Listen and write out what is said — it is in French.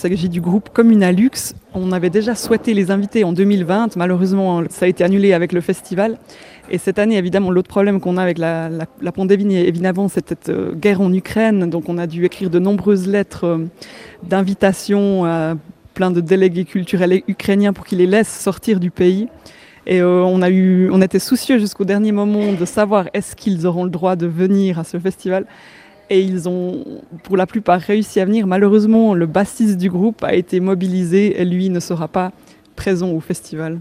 s'agit du groupe Communalux. On avait déjà souhaité les inviter en 2020. Malheureusement, ça a été annulé avec le festival. Et cette année, évidemment, l'autre problème qu'on a avec la pandémie, évidemment, c'est cette guerre en Ukraine. Donc on a dû écrire de nombreuses lettres d'invitation à plein de délégués culturels ukrainiens pour qu'ils les laissent sortir du pays. Et on était soucieux jusqu'au dernier moment de savoir est-ce qu'ils auront le droit de venir à ce festival. Et ils ont, pour la plupart, réussi à venir. Malheureusement, le bassiste du groupe a été mobilisé et lui ne sera pas présent au festival.